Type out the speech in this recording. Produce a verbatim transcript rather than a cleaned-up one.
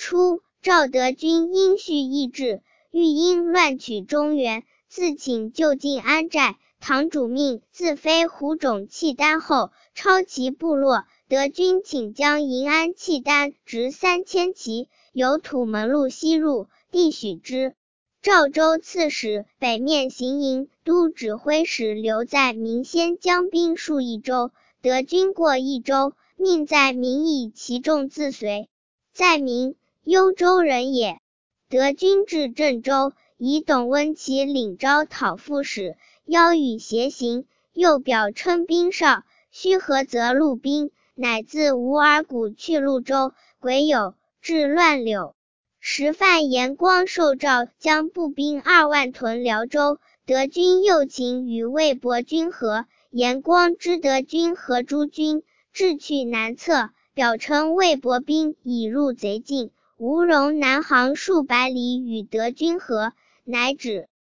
初，赵德军因蓄意志，欲因乱取中原，自请就近安寨。堂主命自飞胡种契丹后，抄其部落。德军请将银安契丹直三千骑，由土门路西入，地许之。赵州刺史、北面行营都指挥使留在明先将兵数益州。德军过益州，命在明以其众自随。在明，幽州人也。德军至郑州，以董温齐领招讨副使，邀与偕行，又表称兵少，须何则录兵，乃自吴尔谷去潞州，癸酉，至乱柳。时范延光受诏将步兵二万屯辽州，德军又请与魏博军合，延光知德军合诸军，志去南侧，表称魏博兵已入贼境，吴荣南行数百里与德军合，乃止。